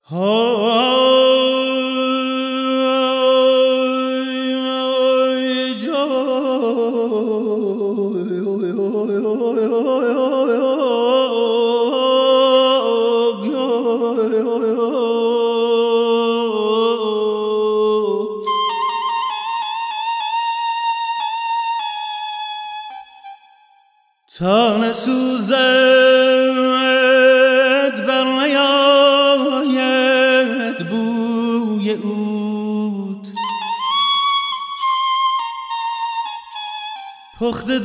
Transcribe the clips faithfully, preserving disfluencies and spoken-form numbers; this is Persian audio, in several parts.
تا نسوزد بر نیاید بوی عود، پخته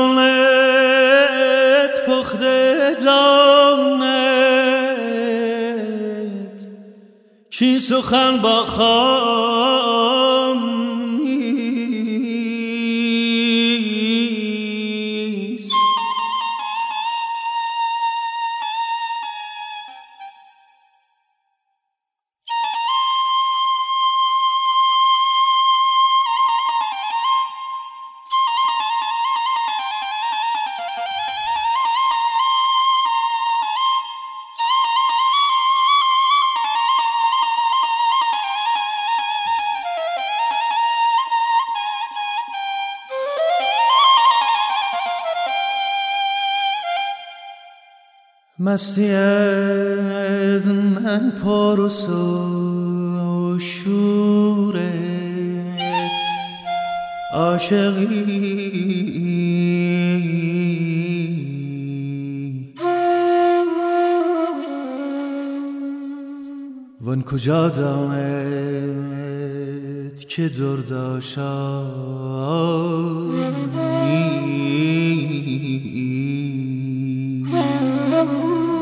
دانت پخته دانت کی سخن با خام مستی از من پارس و شور عاشقی، وان کجا داند که درداشانی